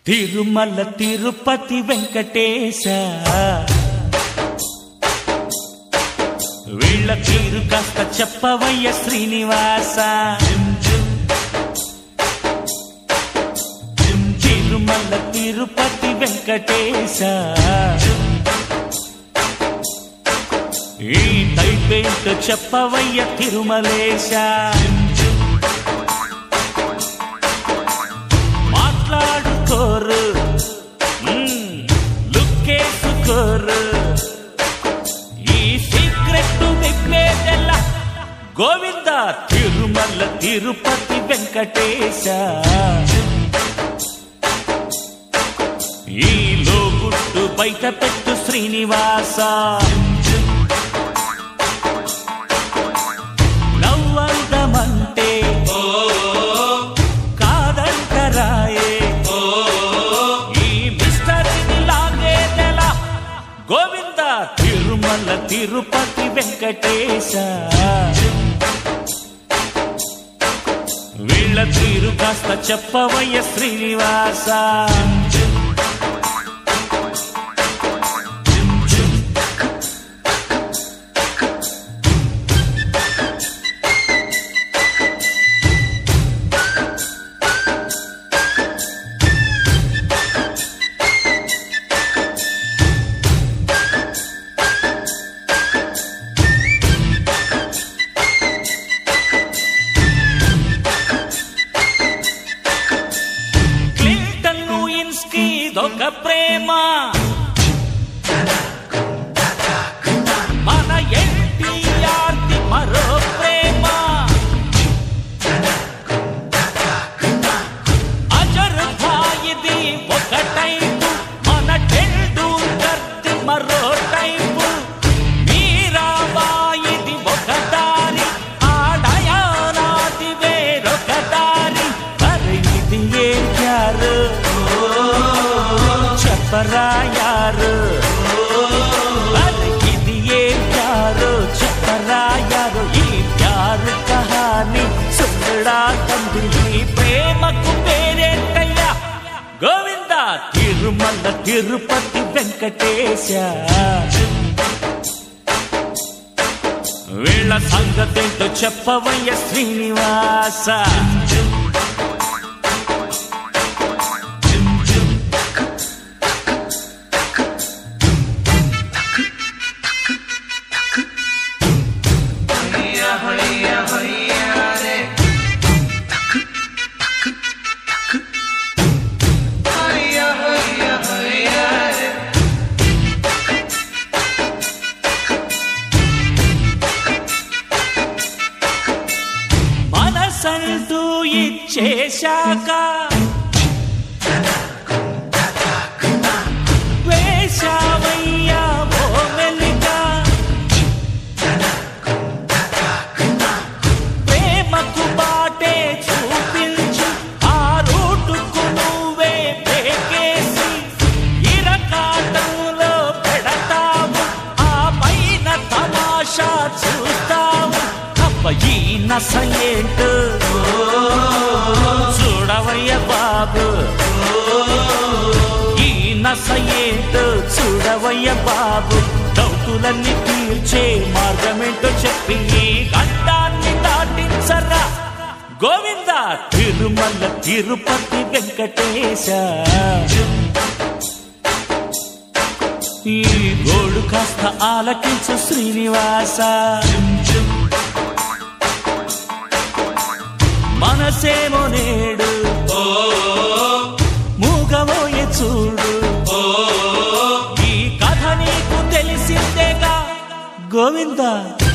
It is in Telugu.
తిరుమల తిరుపతి వెంకటేశ వీళ్ళ తీరు కాస్త చెప్పవయ్య శ్రీనివాస. తిరుమల తిరుపతి వెంకటేశ ఈ టైపేంటో చెప్పవయ్య తిరుమలేశ. మాట్లాడుకోరు లుక్కేసుకోరు ఈ సీక్రెట్ విప్పేదెల్లా గోవింద తిరుమల తిరుపతి వెంకటేశ. ఈ లోగుట్టు బయట పెట్టు శ్రీనివాస. నవ్వందమంటే కాదంటరాయే ఈ మిస్టరీని లాగేదెలా గోవింద తిరుమల తిరుపతి వెంకటేశ. వీళ్ళ తీరు కాస్త చెప్పవయ్య శ్రీనివాస. ఒక ప్రేమ మన ఎన్టీఆర్ది మరో ప్రేమ. అజర్ భాయిది ఒక టైపు మన టెండూల్కర్ది మరో టైపు. మీరాబాయిది ఒక దారి ఆడయానాది వేరొక దారి. మరి ఇది ఏం ప్యారు చెప్పరా యారు, ఇది ఏ ప్యారు చెప్పరా యారు. ఈ ప్యారు కహాని సుందరా తండ్రి ఈ ప్రేమకు పేరేంటయ్యా గోవింద తిరుమల తిరుపతి వెంకటేశ. వీళ్ళ సంగతేంటో చెప్పవయ్య శ్రీనివాస. మనసంటూ ఇచ్చేశాక వేశావయ్యా ఓ మెలిక. ప్రేమకు బాటే చూపించు ఆ రూటుకు నువ్వే బ్రేకేసి ఇరకాటంలో పెడతావు. ఆ పైన తమాషా చూస్తావు. ఈ నస ఏంటో చూడవయ్య బాబు, ఈ నస ఏంటో చూడవయ్య బాబు. డౌటులన్నీ తీర్చే మార్గమేంటో చెప్పి ఈ గంటాన్ని దాటించరా గోవింద తిరుమల తిరుపతి వెంకటేశ. ఈ గోడు కాస్త ఆలకించు శ్రీనివాస. మనసేమో నేడు మూగమోయే చూడు. ఈ కథ నీకు తెలిసిందేగా గోవింద.